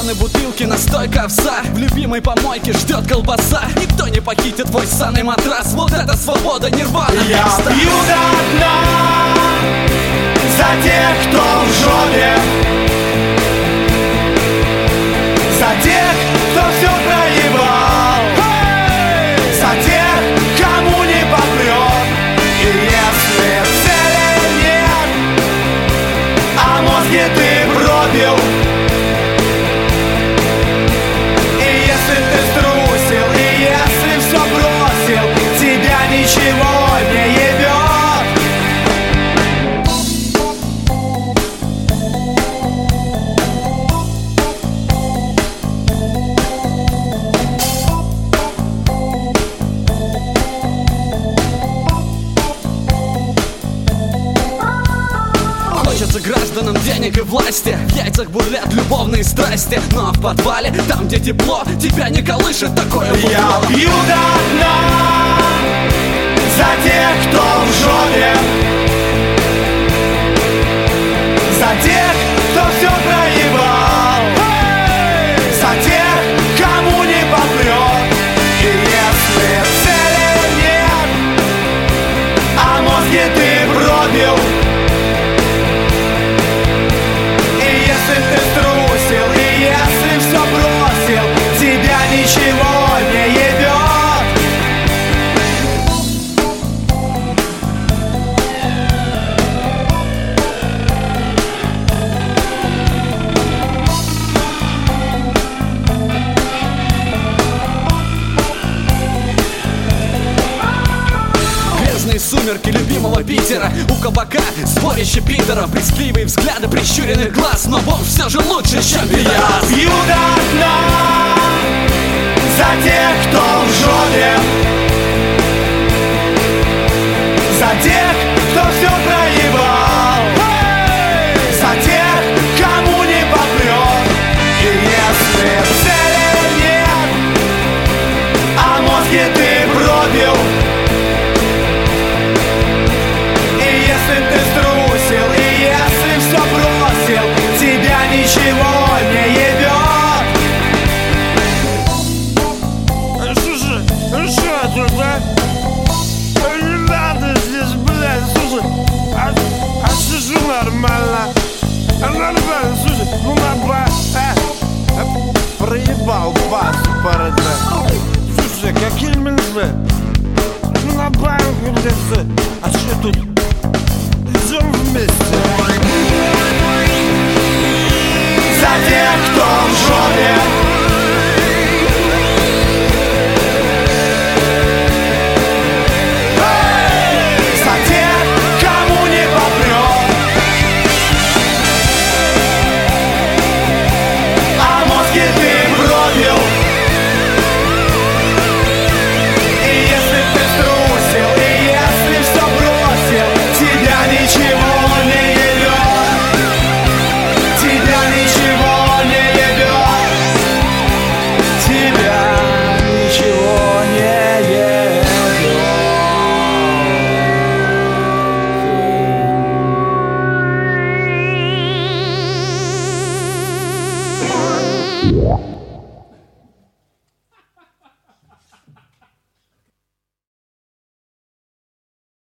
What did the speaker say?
Стаканы, бутылки, настойка, овса. В любимой помойке ждет колбаса. Никто не похитит твой санный матрас. Вот это свобода, нирвана. Я пью до дна за тех, кто в жопе, за тех, кто все проебал, за тех, кому не попрет. И если цели нет, а мозги ты пробил, и если ты струсил, и если все бросил, тебя ничего не ебет. Хочется гражданам денег и власти. В яйцах бурлят любовные страсти. Но в подвале, там где тепло, тебя не колышет такое бухло. Я пью до дна за тех, кто в жопе, за тех, кто все проебал, за тех, кому не попрет. И если цели нет, а мозги ты пробил, и если ты струсил, и если все бросил, тебя ничего не ебет. Грязные сумерки любимого Питера. У кабака сборище пидоров. Брезгливые взгляды прищуренных глаз. Но бомж все же лучше, чем Я пидорас. пью до дна за тех, кто в жопе, за тех, кто все проебал, за тех, кому не попрет. И если цели нет, а мозги ты пробил, и если ты струсил, и если все бросил, тебя ничего не ебет. Слушай, ну что тут, а? Не надо здесь, блядь, слушай, слушай, нормально, нормально, слушай, ну на бас, проебал бас, парадно. Слушай, какие мельзы? Ну на банку, блядь, а что тут? Идем вместе. За тех, кто в жопе, Yeah.